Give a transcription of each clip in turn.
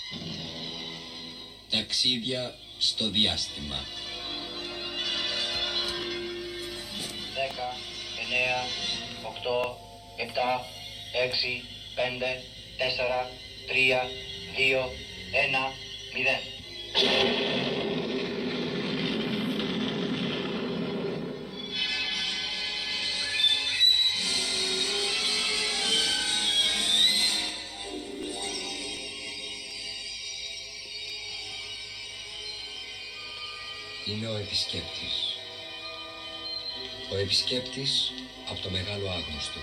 Ταξίδια στο διάστημα. 10, 9, 8, 7, 6, 5, 4, 3, 2, 1, 0. Είναι ο επισκέπτης. Ο επισκέπτης από το μεγάλο άγνωστο.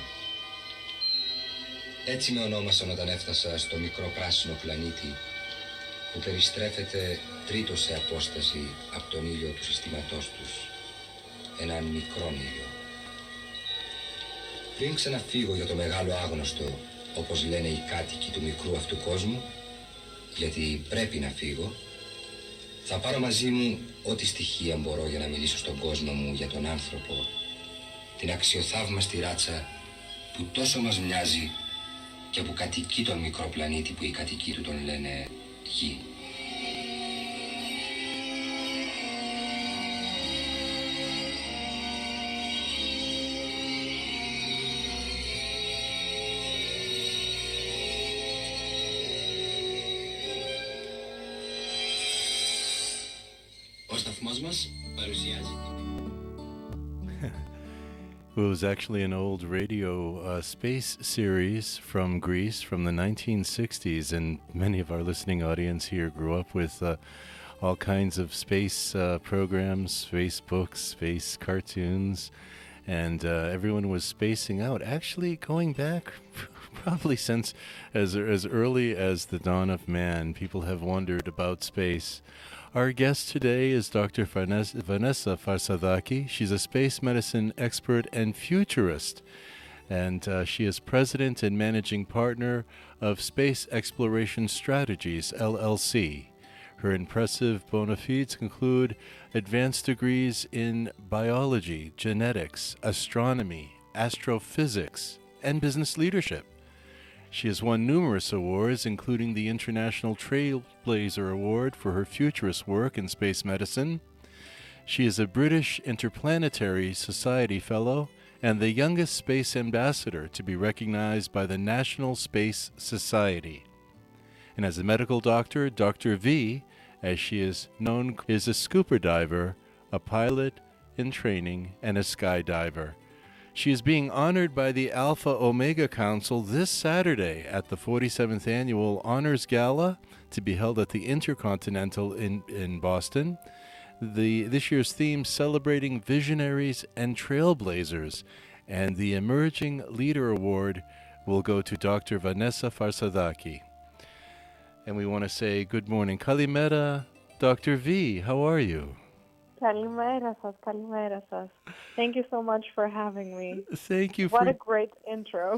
Έτσι με ονόμασαν όταν έφτασα στο μικρό πράσινο πλανήτη που περιστρέφεται τρίτο σε απόσταση από τον ήλιο του συστήματός τους. Έναν μικρό ήλιο. Πριν ξαναφύγω για το μεγάλο άγνωστο, όπως λένε οι κάτοικοι του μικρού αυτού κόσμου, γιατί πρέπει να φύγω, θα πάρω μαζί μου ό,τι στοιχεία μπορώ για να μιλήσω στον κόσμο μου για τον άνθρωπο, την αξιοθαύμαστη ράτσα που τόσο μας μοιάζει και που κατοικεί τον μικρό πλανήτη που οι κατοικοί του τον λένε Γη. Ο σταθμός μας παρουσιάζει... It was actually an old radio space series from Greece from the 1960s, and many of our listening audience here grew up with all kinds of space programs, space books, space cartoons, and everyone was spacing out. Actually, going back probably since as early as the dawn of man, people have wondered about space. Our guest today is Dr. Vanessa Farsadaki. She's a space medicine expert and futurist, and she is president and managing partner of Space Exploration Strategies, LLC. Her impressive bona fides include advanced degrees in biology, genetics, astronomy, astrophysics, and business leadership. She has won numerous awards, including the International Trailblazer Award for her futurist work in space medicine. She is a British Interplanetary Society Fellow and the youngest space ambassador to be recognized by the National Space Society. And as a medical doctor, Dr. V, as she is known, is a scuba diver, a pilot in training, and a skydiver. She is being honored by the Alpha Omega Council this Saturday at the 47th Annual Honors Gala to be held at the Intercontinental in Boston. This year's theme celebrating visionaries and trailblazers, and the Emerging Leader Award will go to Dr. Vanessa Farsadaki. And we want to say good morning. Kalimera, Dr. V, how are you? Kalimera σας. Thank you so much for having me. Thank you. What a great intro.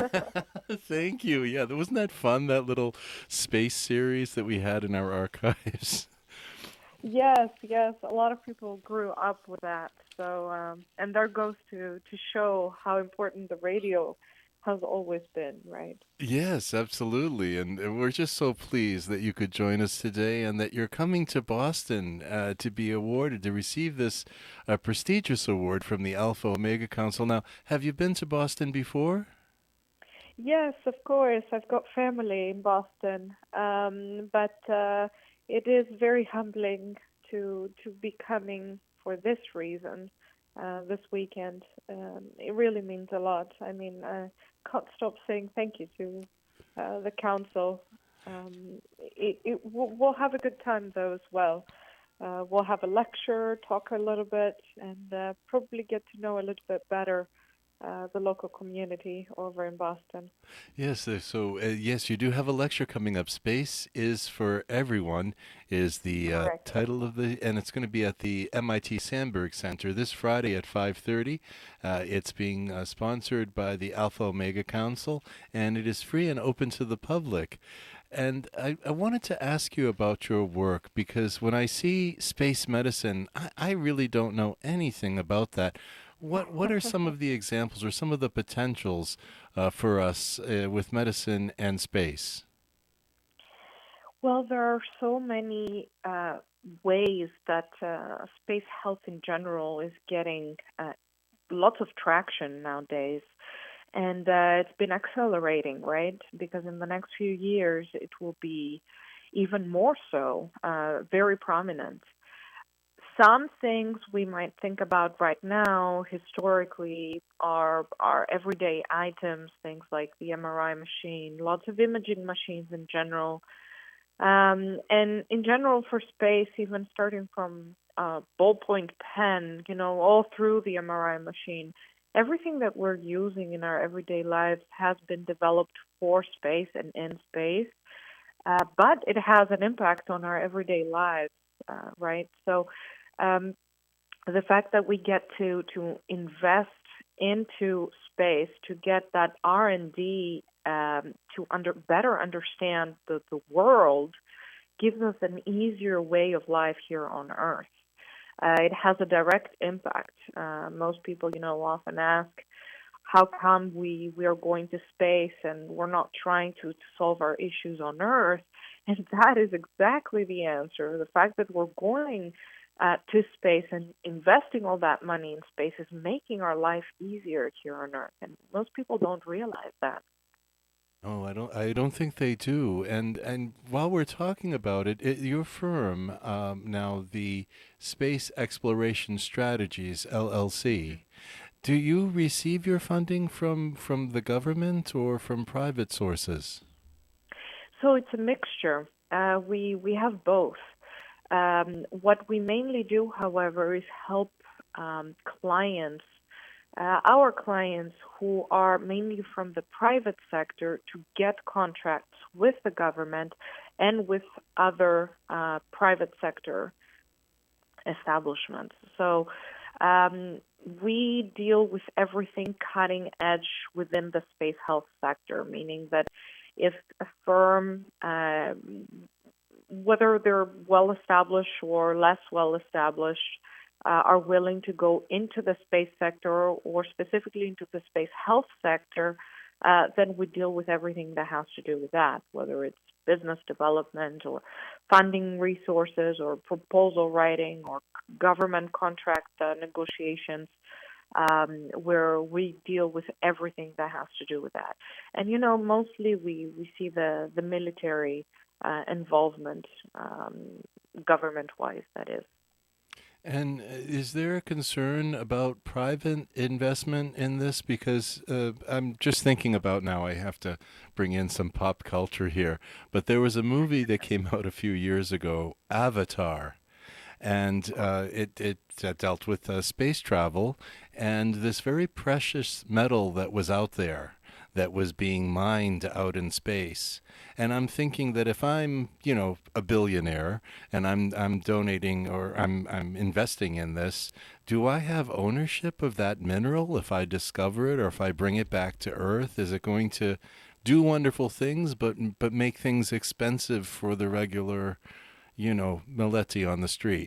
Thank you. Yeah, wasn't that fun, that little space series that we had in our archives? Yes. A lot of people grew up with that. So, and there goes to show how important the radio has always been, right? Yes, absolutely. And we're just so pleased that you could join us today and that you're coming to Boston to be awarded, to receive this prestigious award from the Alpha Omega Council. Now, have you been to Boston before? Yes, of course. I've got family in Boston. But it is very humbling to be coming for this reason. This weekend. It really means a lot. I mean, I can't stop saying thank you to the council. We'll have a good time, though, as well. We'll have a lecture, talk a little bit, and probably get to know a little bit better the local community over in Boston. Yes, so yes, you do have a lecture coming up. Space is for Everyone is the title of and it's going to be at the MIT Sandberg Center this Friday at 5:30. It's being sponsored by the Alpha Omega Council, and it is free and open to the public. And I wanted to ask you about your work, because when I see space medicine, I really don't know anything about that. What are some of the examples or some of the potentials for us with medicine and space? Well, there are so many ways that space health in general is getting lots of traction nowadays. And it's been accelerating, right? Because in the next few years, it will be even more so, very prominent. Some things we might think about right now historically are everyday items, things like the MRI machine, lots of imaging machines in general, and in general for space, even starting from ballpoint pen, all through the MRI machine, everything that we're using in our everyday lives has been developed for space and in space, but it has an impact on our everyday lives, right? So um, the fact that we get to invest into space to get that R&D to better understand the world gives us an easier way of life here on Earth. It has a direct impact. Most people, often ask, how come we are going to space and we're not trying to solve our issues on Earth? And that is exactly the answer. The fact that we're going to space and investing all that money in space is making our life easier here on Earth. And most people don't realize that. Oh, I don't think they do. And while we're talking about it, your firm, now the Space Exploration Strategies LLC, do you receive your funding from the government or from private sources? So it's a mixture. We have both. What we mainly do, however, is help clients, our clients who are mainly from the private sector, to get contracts with the government and with other private sector establishments. So we deal with everything cutting edge within the space health sector, meaning that if a firm, whether they're well established or less well established, are willing to go into the space sector or specifically into the space health sector, then we deal with everything that has to do with that, whether it's business development or funding resources or proposal writing or government contract negotiations, where we deal with everything that has to do with that. And, mostly we see the military involvement, government-wise, that is. And is there a concern about private investment in this? Because I'm just thinking about now, I have to bring in some pop culture here. But there was a movie that came out a few years ago, Avatar, and it dealt with space travel and this very precious metal that was out there that was being mined out in space. And I'm thinking that if I'm, a billionaire and I'm donating or I'm investing in this, do I have ownership of that mineral if I discover it or if I bring it back to Earth? Is it going to do wonderful things but make things expensive for the regular, Meletti on the street?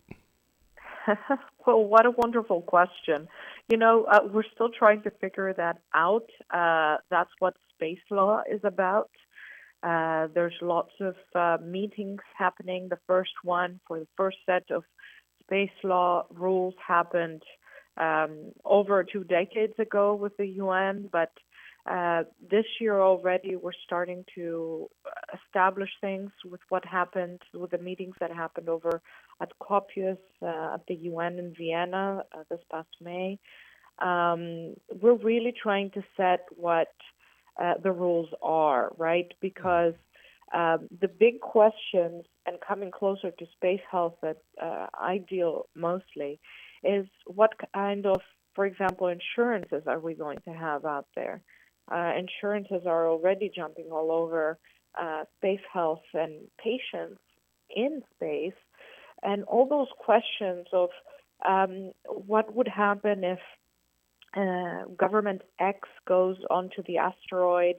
Well, what a wonderful question. We're still trying to figure that out. That's what space law is about. There's lots of meetings happening. The first one for the first set of space law rules happened over 2 decades ago with the UN, but this year already we're starting to establish things with what happened, with the meetings that happened over at COPUS at the UN in Vienna this past May. We're really trying to set what the rules are, right? Because the big questions, and coming closer to space health that I deal mostly, is what kind of, for example, insurances are we going to have out there? Insurances are already jumping all over space health and patients in space, and all those questions of what would happen if government X goes onto the asteroid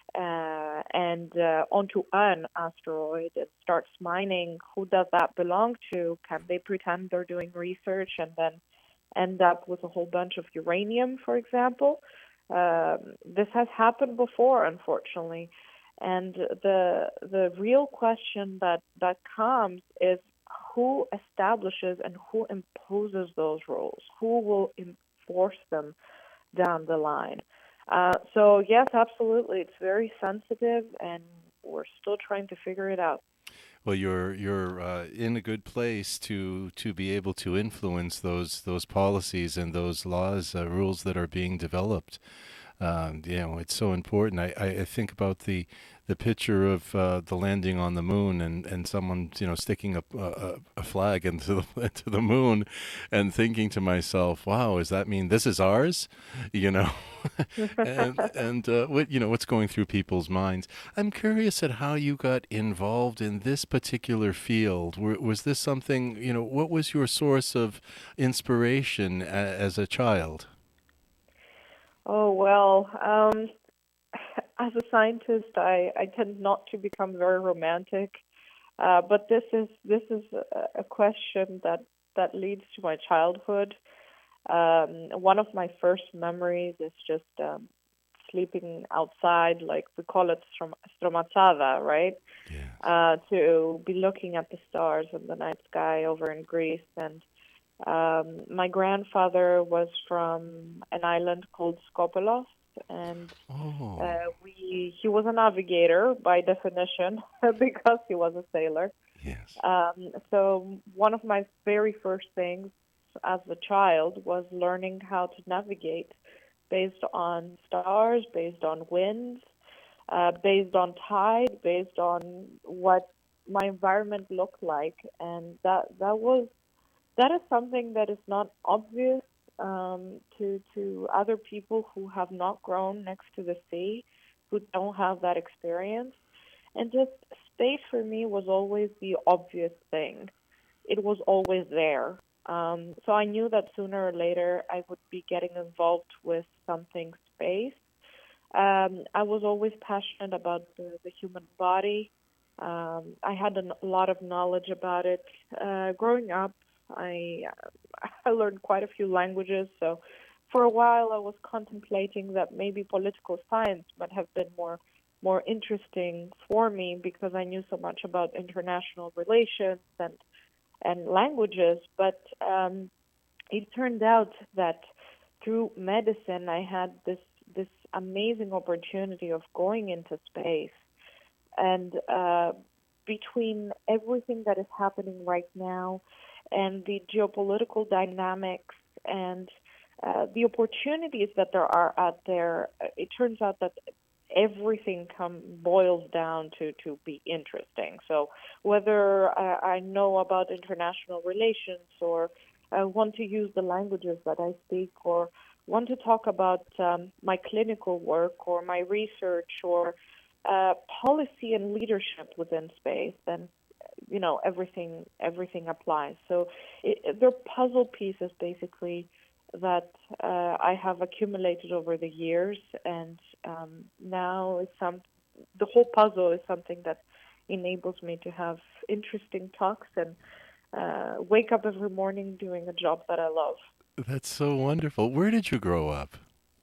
and onto an asteroid and starts mining. Who does that belong to? Can they pretend they're doing research and then end up with a whole bunch of uranium, for example? This has happened before, unfortunately. And the real question that comes is who establishes and who imposes those rules? Who will enforce them down the line? So yes, absolutely, it's very sensitive, and we're still trying to figure it out. Well, you're in a good place to be able to influence those policies and those laws, rules that are being developed. It's so important. I think about the picture of the landing on the moon and someone sticking a flag into the into the moon, and thinking to myself, wow, does that mean this is ours? You know, and what's going through people's minds. I'm curious at how you got involved in this particular field. Was this something, what was your source of inspiration as a child? Oh, well, as a scientist, I tend not to become very romantic, but this is a question that leads to my childhood. One of my first memories is just sleeping outside, like we call it stromazzada, right? To be looking at the stars in the night sky over in Greece. And my grandfather was from an island called Skopelos, and he was a navigator by definition because he was a sailor. Yes. So one of my very first things as a child was learning how to navigate based on stars, based on winds, based on tide, based on what my environment looked like, and that is something that is not obvious to other people who have not grown next to the sea, who don't have that experience. And just space for me was always the obvious thing. It was always there. So I knew that sooner or later I would be getting involved with something space. I was always passionate about the human body. I had a lot of knowledge about it. Growing up, I learned quite a few languages, so for a while I was contemplating that maybe political science might have been more interesting for me because I knew so much about international relations and languages. But it turned out that through medicine I had this amazing opportunity of going into space, and between everything that is happening right now and the geopolitical dynamics and the opportunities that there are out there, it turns out that everything boils down to be interesting. So whether I know about international relations or want to use the languages that I speak or want to talk about my clinical work or my research or policy and leadership within space, then everything applies. So they're puzzle pieces basically that I have accumulated over the years, and now the whole puzzle is something that enables me to have interesting talks and wake up every morning doing a job that I love. That's so wonderful. Where did you grow up?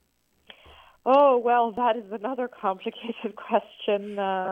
Oh, well, that is another complicated question.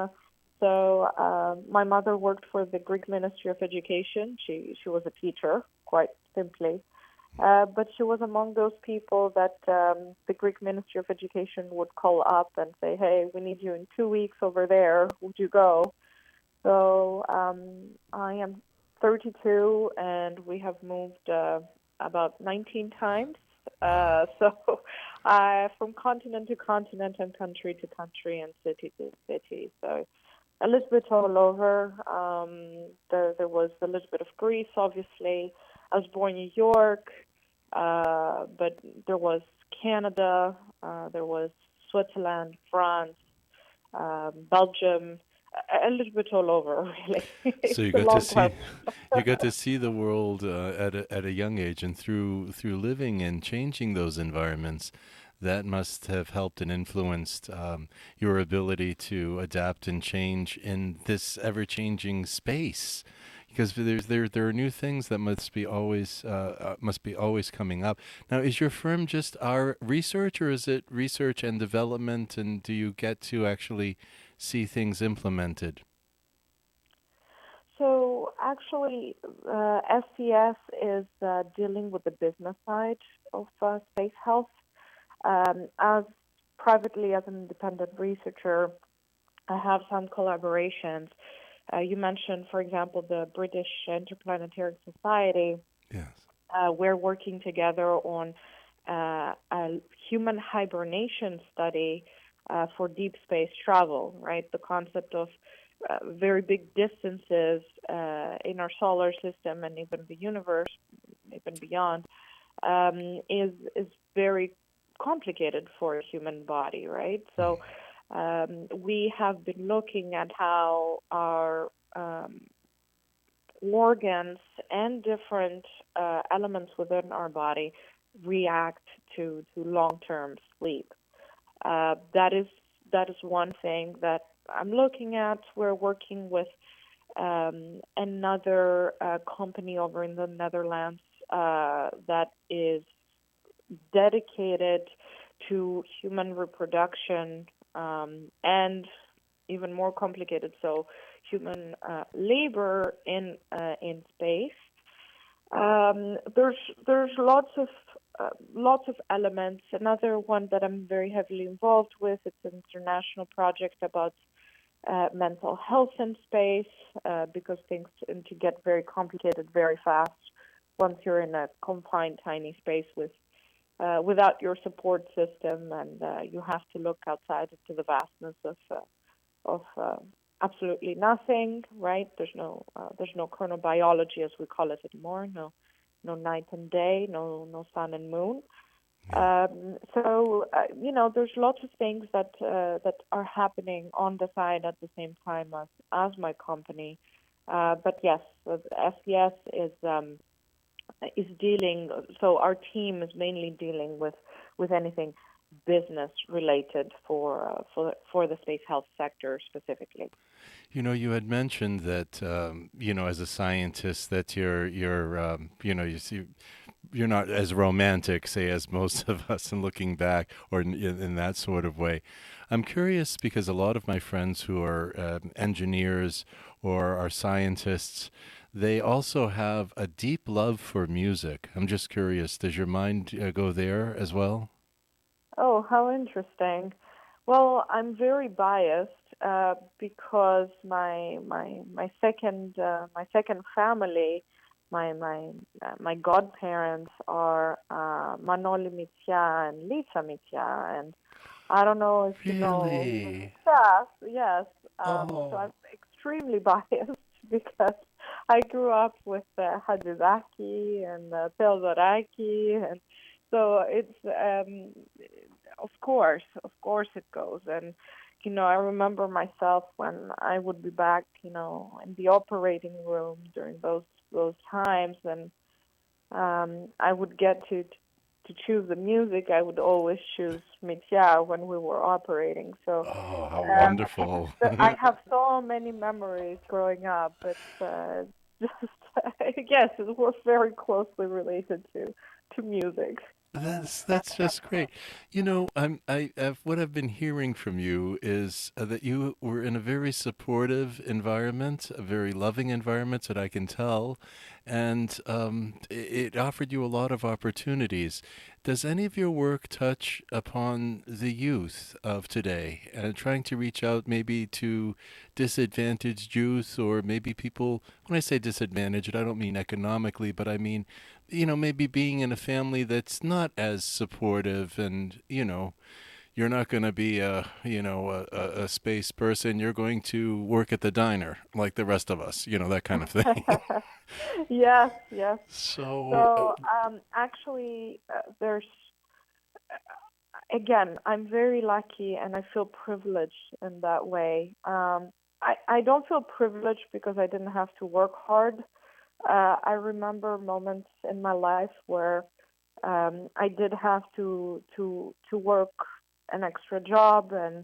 So my mother worked for the Greek Ministry of Education. She was a teacher, quite simply. But she was among those people that the Greek Ministry of Education would call up and say, hey, we need you in 2 weeks over there. Would you go? So I am 32, and we have moved about 19 times. So from continent to continent and country to country and city to city. So a little bit all over. There was a little bit of Greece, obviously. I was born in New York, but there was Canada, there was Switzerland, France, Belgium, a little bit all over, really. So you got to see the world at a young age, and through living and changing those environments, that must have helped and influenced your ability to adapt and change in this ever-changing space. Because there are new things that must be always coming up. Now, is your firm just our research, or is it research and development? And do you get to actually see things implemented? So actually, SCS is dealing with the business side of space health. As privately, as an independent researcher, I have some collaborations. You mentioned, for example, the British Interplanetary Society. Yes. We're working together on a human hibernation study for deep space travel, right? The concept of very big distances in our solar system and even the universe, even beyond, is very complicated for a human body, right? So we have been looking at how our organs and different elements within our body react to long-term sleep. That is one thing that I'm looking at. We're working with another company over in the Netherlands that is dedicated to human reproduction and even more complicated, so human labor in space. There's lots of elements. Another one that I'm very heavily involved with, it's an international project about mental health in space, because things tend to get very complicated very fast once you're in a confined tiny space without your support system, and you have to look outside into the vastness of absolutely nothing, right? There's no chronobiology as we call it anymore. No night and day. No sun and moon. So there's lots of things that are happening on the side at the same time as my company. But yes, SCS is dealing. So our team is mainly dealing with anything business related for the space health sector specifically. You had mentioned that as a scientist that you're not as romantic, say, as most of us in looking back or in that sort of way. I'm curious because a lot of my friends who are engineers or are scientists, they also have a deep love for music. I'm just curious, does your mind go there as well? Oh, how interesting. Well, I'm very biased because my second family, my godparents are Manoli Mitya and Lisa Mitya, and I don't know if you know Really? Lisa. Yes, so Oh, I'm extremely biased because I grew up with Hadzizaki and Theodoraki, and so it's of course it goes. And I remember myself when I would be back, in the operating room during those times, and I would get to choose the music. I would always choose Mitya when we were operating. So oh, how um, wonderful. I have so many memories growing up. It's just yes, we're very closely related to music. That's just great. What I've been hearing from you is that you were in a very supportive environment, a very loving environment that I can tell, and it offered you a lot of opportunities. Does any of your work touch upon the youth of today and trying to reach out maybe to disadvantaged youth or maybe people, when I say disadvantaged, I don't mean economically, but I mean maybe being in a family that's not as supportive and, you're not going to be a space person. You're going to work at the diner like the rest of us, that kind of thing. Yes, yes. So, So actually, there's again, I'm very lucky and I feel privileged in that way. I don't feel privileged because I didn't have to work hard. I remember moments in my life where I did have to work an extra job, and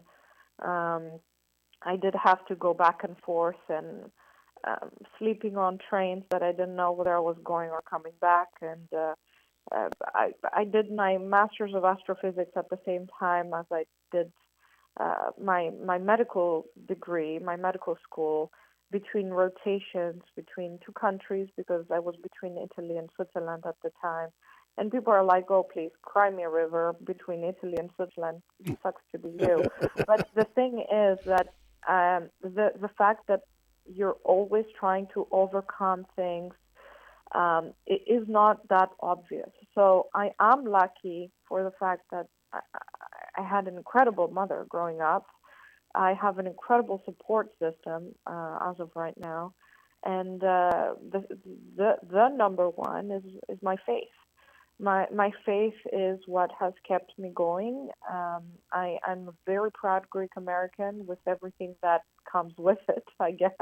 I did have to go back and forth and sleeping on trains that I didn't know whether I was going or coming back. And I did my master's of astrophysics at the same time as I did my medical degree, my medical school, between rotations between two countries because I was between Italy and Switzerland at the time. And people are like, "Oh, please, cry me a river between Italy and Switzerland. Sucks to be you." But the thing is that the fact that you're always trying to overcome things, it is not that obvious. So I am lucky for the fact that I had an incredible mother growing up. I have an incredible support system as of right now, and the number one is my faith. My faith is what has kept me going. I'm a very proud Greek American with everything that comes with it, I guess.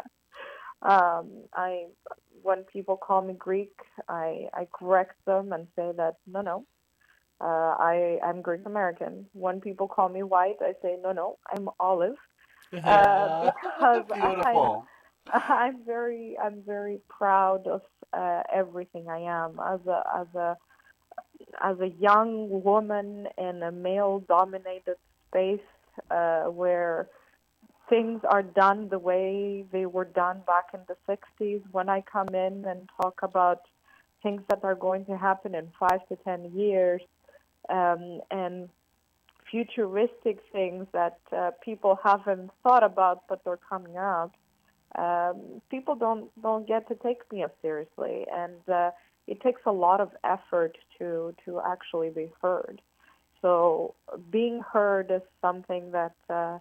I when people call me Greek, I correct them and say that no, I'm Greek American. When people call me white, I say no, I'm olive, because Beautiful. I'm very proud of everything I am as a young woman in a male-dominated space where things are done the way they were done back in the 60s. When I come in and talk about things that are going to happen in 5 to 10 years, and futuristic things that people haven't thought about but they're coming up, people don't get to take me as seriously, and it takes a lot of effort to actually be heard. So being heard is something that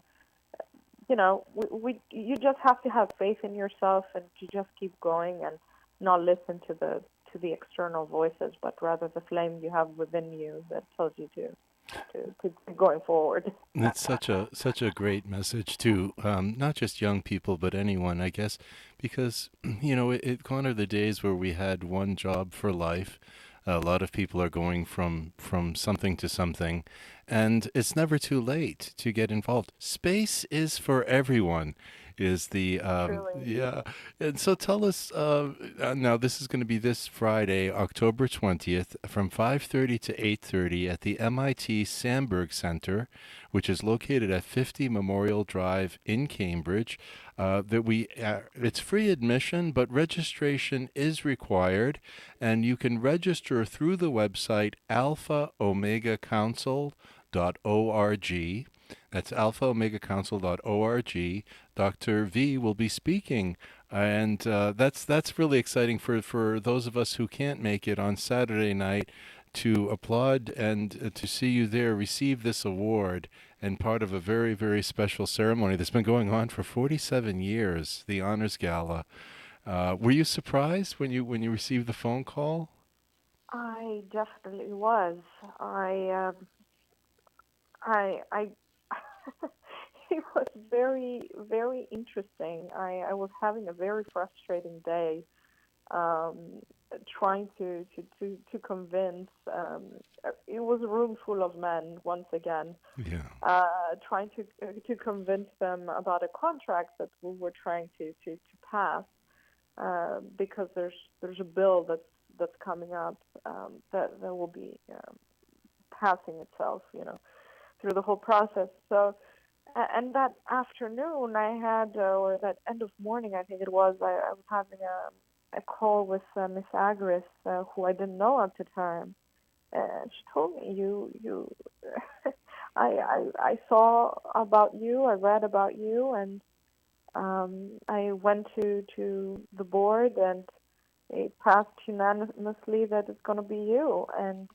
you just have to have faith in yourself and to just keep going and not listen to the external voices, but rather the flame you have within you that tells you to keep going forward. That's such a great message to not just young people, but anyone, I guess, because gone are the days where we had one job for life. A lot of people are going from something to something, and it's never too late to get involved. Space is for everyone. Is the Truly. yeah, and so tell us now. This is going to be this Friday, October 20th, from 5:30 to 8:30 at the MIT Sandberg Center, which is located at 50 Memorial Drive in Cambridge. It's free admission, but registration is required, and you can register through the website alphaomegacouncil.org. That's alphaomegacouncil.org. Dr. V will be speaking, and that's really exciting for those of us who can't make it on Saturday night to applaud and to see you there receive this award and part of a very, very special ceremony that's been going on for 47 years, the Honors Gala. Were you surprised when you received the phone call? I definitely was. I it was very, very interesting. I was having a very frustrating day, um, trying to convince. It was a room full of men once again, Yeah. trying to convince them about a contract that we were trying to pass, because there's a bill that's coming up, that will be passing itself, through the whole process. So, and that afternoon I had, or that end of morning I think it was, I was having a call with Miss Agris, who I didn't know at the time. And she told me, you, I saw about you, I read about you, and I went to the board, and it passed unanimously that it's going to be you. And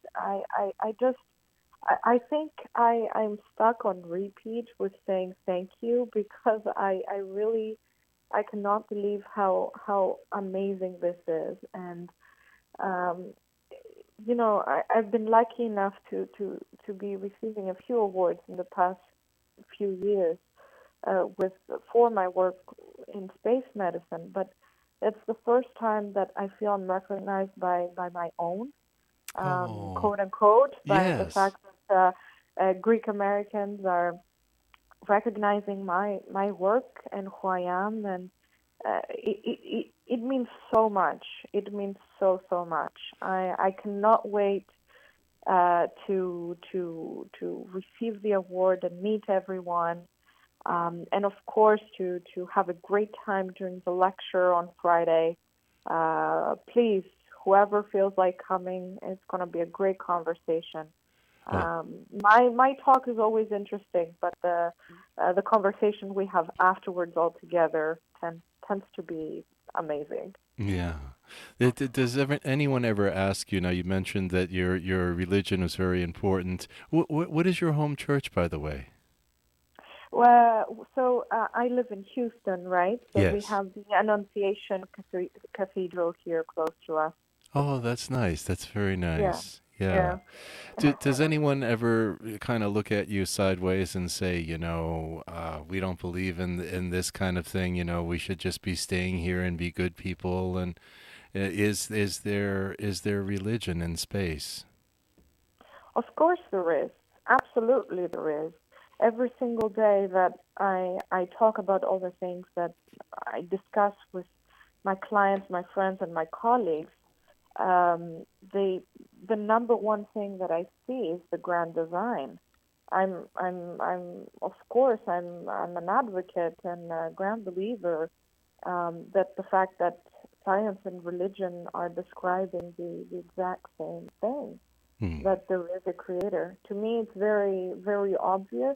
I think I'm stuck on repeat with saying thank you, because I really, I cannot believe how amazing this is. And um, I've been lucky enough to be receiving a few awards in the past few years, for my work in space medicine, but it's the first time that I feel I'm recognized by my own, Oh, quote unquote, by the yes. fact that Greek Americans are recognizing my work and who I am, and it means so much. It means so much. I cannot wait to receive the award and meet everyone, and of course to have a great time during the lecture on Friday. Please, whoever feels like coming, it's going to be a great conversation. Oh, My talk is always interesting, but the conversation we have afterwards all together tends to be amazing. yeah. Does anyone ever ask you? Now, you mentioned that your religion was very important. What is your home church, by the way? Well, so I live in Houston, right? So we Yes. have the Annunciation Cathedral here close to us. Oh, that's nice. That's very Yeah, nice. Yeah. yeah. Does anyone ever kind of look at you sideways and say, we don't believe in this kind of thing, we should just be staying here and be good people? And is there religion in space? Of course there is. Absolutely there is. Every single day that I talk about all the things that I discuss with my clients, my friends, and my colleagues, um, the the number one thing that I see is the grand design. I'm of course I'm an advocate and a grand believer that the fact that science and religion are describing the exact same thing, Hmm. that there is a creator. To me, it's very, very obvious.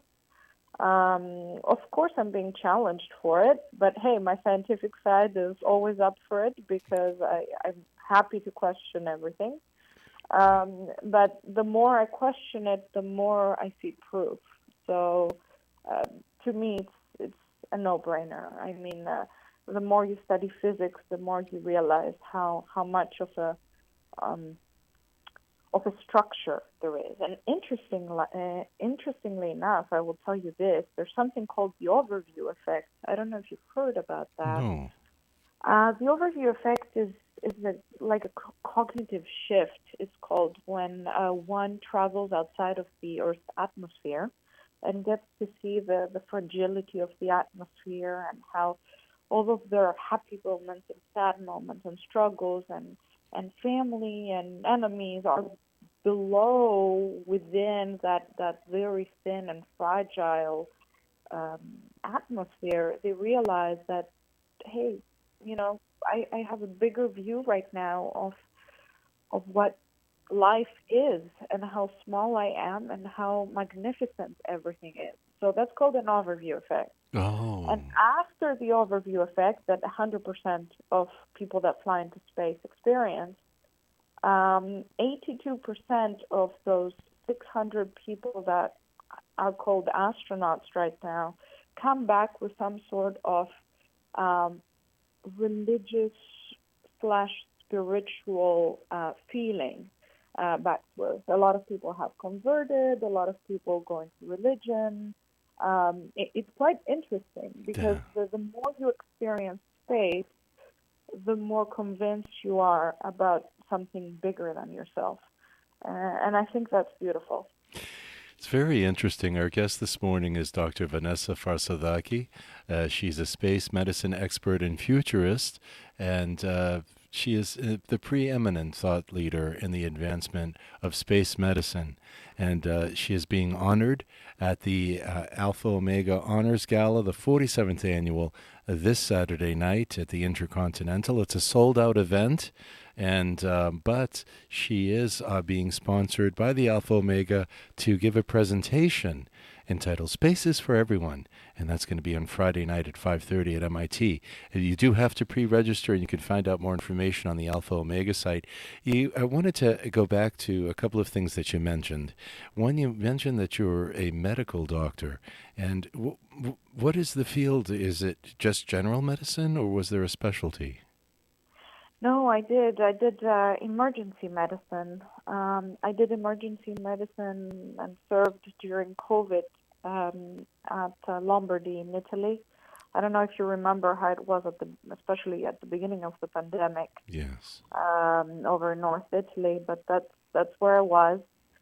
Of course, I'm being challenged for it, but hey, my scientific side is always up for it because I'm happy to question everything. But the more I question it, the more I see proof. So uh, to me, it's a no-brainer. I mean, the more you study physics, the more you realize how much um, of a structure there is. And interestingly enough, I will tell you this: there's something called the overview effect. I don't know if you've heard about that. No. The overview effect is like a cognitive shift. It's called when one travels outside of the Earth's atmosphere and gets to see the fragility of the atmosphere and how all of their happy moments and sad moments and struggles and family and enemies are below within that very thin and fragile um, atmosphere. They realize that, hey, I have a bigger view right now of what life is and how small I am and how magnificent everything is. So that's called an overview effect. Oh. And after the overview effect that 100% of people that fly into space experience, 82% of those 600 people that are called astronauts right now come back with some sort of um, religious slash spiritual feeling backwards. A lot of people have converted. A lot of people go into religion. It's quite interesting because Yeah. the more you experience space, the more convinced you are about something bigger than yourself. And I think that's beautiful. It's very interesting. Our guest this morning is Dr. Vanessa Farsadaki. She's a space medicine expert and futurist, and she is the preeminent thought leader in the advancement of space medicine. And she is being honored at the Alpha Omega Honors Gala, the 47th annual, this Saturday night at the Intercontinental. It's a sold-out event. And but she is being sponsored by the Alpha Omega to give a presentation entitled "Spaces for Everyone," and that's going to be on Friday night at 5:30 at MIT. And you do have to pre-register, and you can find out more information on the Alpha Omega site. I wanted to go back to a couple of things that you mentioned. One, you mentioned that you're a medical doctor, and what is the field? Is it just general medicine, or was there a specialty? No, I did. I did emergency medicine. I did emergency medicine and served during COVID at Lombardy in Italy. I don't know if you remember how it was especially at the beginning of the pandemic Yes. over in North Italy. But that's where I was.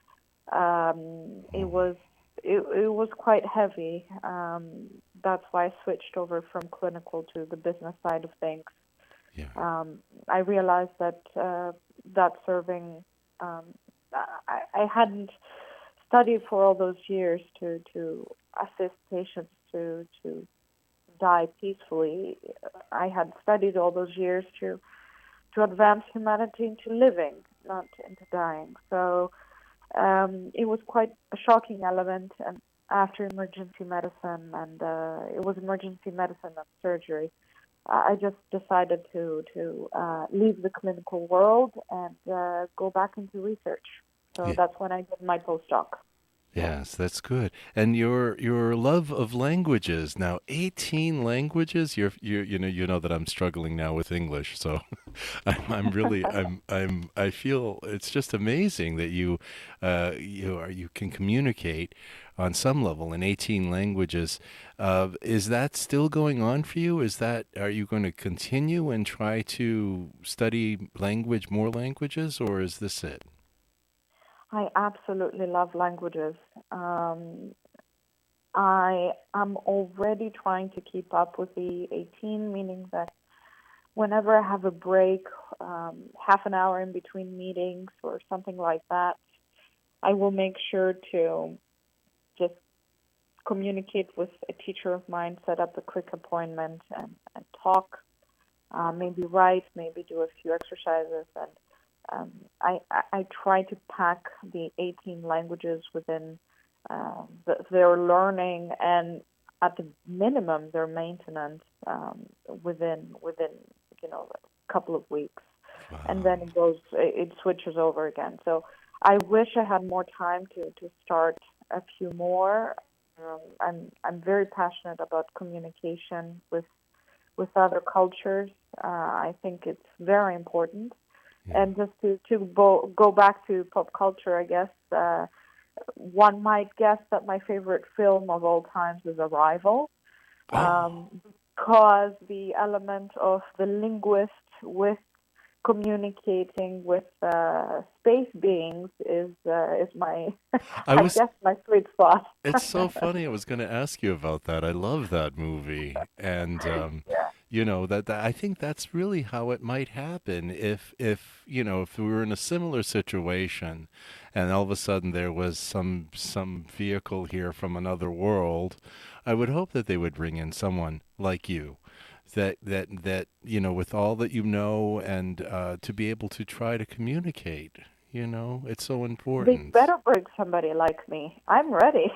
It Oh, was it was quite heavy. That's why I switched over from clinical to the business side of things. yeah. I realized that that serving I hadn't studied for all those years to assist patients to die peacefully. I had studied all those years to advance humanity into living, not into dying. So it was quite a shocking element. And after emergency medicine, and it was emergency medicine and surgery, I just decided to leave the clinical world and go back into research. So that's when I did my postdoc. Yes, that's good. And your love of languages. Now, 18 languages. You know that I'm struggling now with English, so I'm really I feel it's just amazing that you can communicate on some level in 18 languages. Is that still going on for you? Are you going to continue and try to study more languages, or is this it? I absolutely love languages. I am already trying to keep up with the 18, meaning that whenever I have a break, half an hour in between meetings or something like that, I will make sure to just communicate with a teacher of mine, set up a quick appointment and talk, maybe write, maybe do a few exercises. And I try to pack the 18 languages within their learning and at the minimum their maintenance within a couple of weeks. Wow. And then it switches over again. So I wish I had more time to start a few more. I'm very passionate about communication with other cultures. I think it's very important. Yeah. And just to go back to pop culture, I guess one might guess that my favorite film of all times is Arrival, because the element of the linguist with communicating with space beings is my I guess my sweet spot. It's so funny. I was going to ask you about that. I love that movie, and that I think that's really how it might happen if we were in a similar situation, and all of a sudden there was some vehicle here from another world. I would hope that they would bring in someone like you. That with all that and to be able to try to communicate, it's so important. They better bring somebody like me. I'm ready.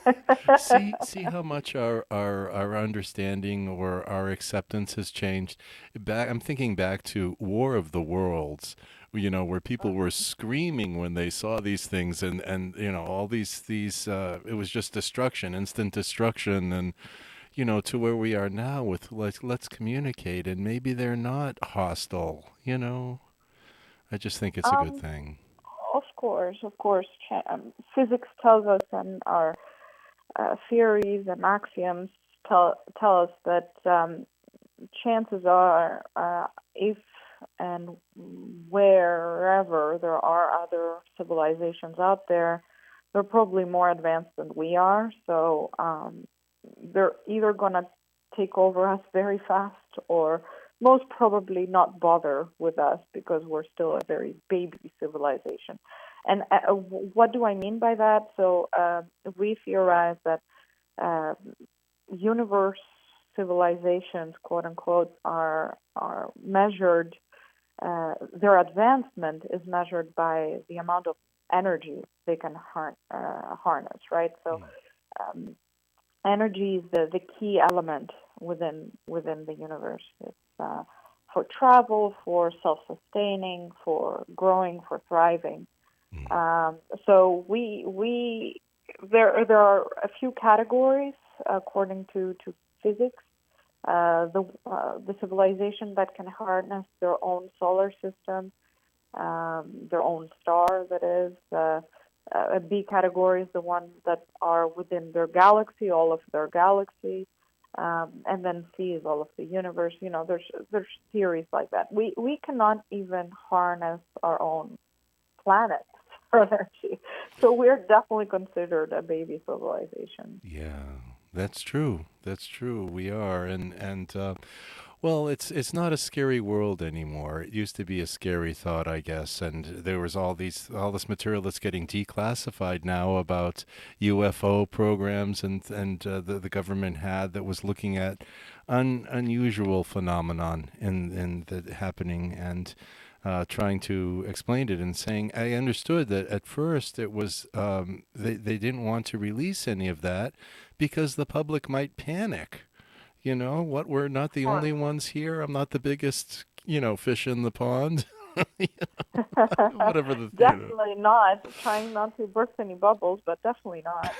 see how much our understanding or our acceptance has changed. I'm thinking back to War of the Worlds, where people were screaming when they saw these things, and all these it was just destruction, instant destruction, and to where we are now with let's communicate, and maybe they're not hostile, I just think it's a good thing. Of course. Physics tells us, and our theories and axioms tell us that chances are, if and wherever there are other civilizations out there, they're probably more advanced than we are. So they're either going to take over us very fast or most probably not bother with us because we're still a very baby civilization. And what do I mean by that? So we theorize that universe civilizations, quote unquote, are measured, their advancement is measured by the amount of energy they can harness, right? So energy is the key element within the universe. It's for travel, for self-sustaining, for growing, for thriving. So there are a few categories according to physics. The civilization that can harness their own solar system, their own star, that is. A B category is the ones that are within their galaxy, all of their galaxy, and then C is all of the universe. There's theories like that. We cannot even harness our own planet for energy, so we're definitely considered a baby civilization. Yeah, that's true. We are, and Well, it's not a scary world anymore. It used to be a scary thought, I guess, and there was all this material that's getting declassified now about UFO programs and the government had that was looking at unusual phenomenon in the happening and trying to explain it and saying I understood that at first it was they didn't want to release any of that because the public might panic. You know what? We're not the only ones here. I'm not the biggest, fish in the pond. Whatever the Definitely not. Trying not to burst any bubbles, but definitely not.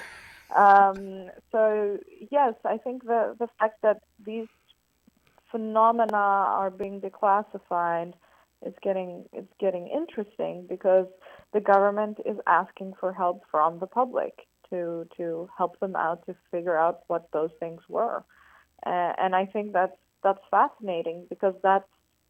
So yes, I think the fact that these phenomena are being declassified is getting interesting because the government is asking for help from the public to help them out to figure out what those things were. And I think that's fascinating because that's,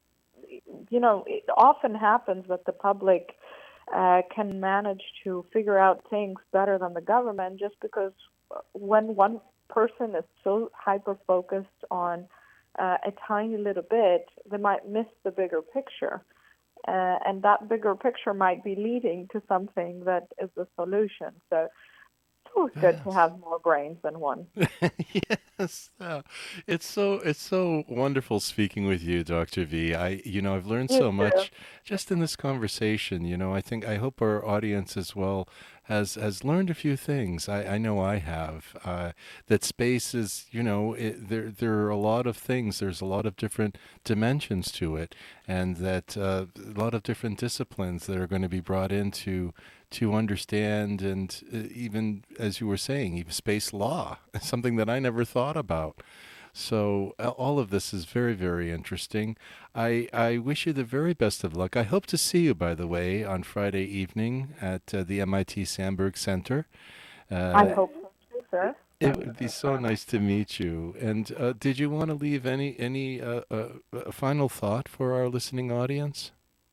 it often happens that the public can manage to figure out things better than the government just because when one person is so hyper-focused on a tiny little bit, they might miss the bigger picture. And that bigger picture might be leading to something that is the solution. So it's good to have more brains than one. Yes, it's so wonderful speaking with you, Dr. V. I've learned so much just in this conversation. I hope our audience as well has learned a few things. I know I have. That space is, there are a lot of things. There's a lot of different dimensions to it, and that a lot of different disciplines that are going to be brought into to understand, and even, as you were saying, even space law, something that I never thought about. So all of this is very, very interesting. I wish you the very best of luck. I hope to see you, by the way, on Friday evening at the MIT Sandberg Center. I hope so too, sir. It would be so nice to meet you. And did you want to leave any final thought for our listening audience?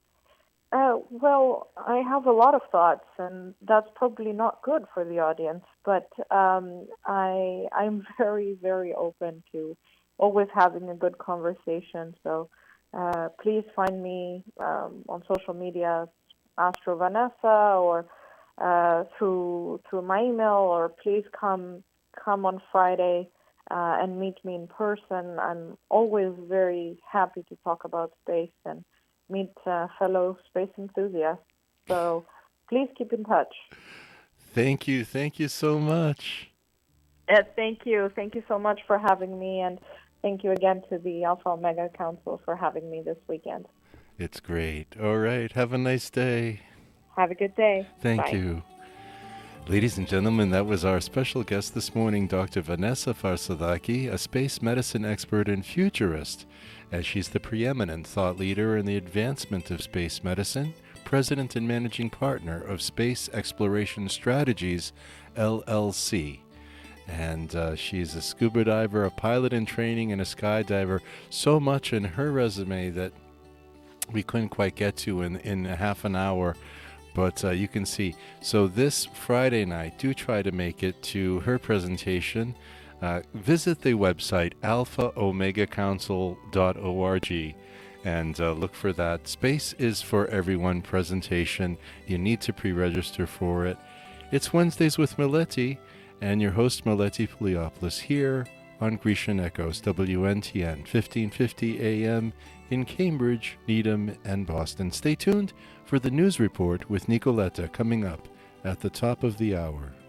Well, I have a lot of thoughts, and that's probably not good for the audience, but I'm very, very open to always having a good conversation. So please find me on social media, Astro Vanessa, or through my email, or please come on Friday and meet me in person. I'm always very happy to talk about space and meet fellow space enthusiasts. So please keep in touch. Thank you so much. Thank you so much for having me, and thank you again to the Alpha Omega Council for having me this weekend. It's great. All right, have a nice day. Have a good day. Thank you. Ladies and gentlemen, that was our special guest this morning, Dr. Vanessa Farsadaki, a space medicine expert and futurist, as she's the preeminent thought leader in the advancement of space medicine, president and managing partner of Space Exploration Strategies, LLC. And she's a scuba diver, a pilot in training, and a skydiver. So much in her resume that we couldn't quite get to in a half an hour. But you can see. So this Friday night, do try to make it to her presentation. Visit the website alphaomegacouncil.org and look for that Space is for Everyone presentation. You need to pre-register for it. It's Wednesdays with Meleti, and your host Meleti Poliopoulos here on Grecian Echoes, WNTN, 1550 AM in Cambridge, Needham, and Boston. Stay tuned for the news report with Nicoletta coming up at the top of the hour.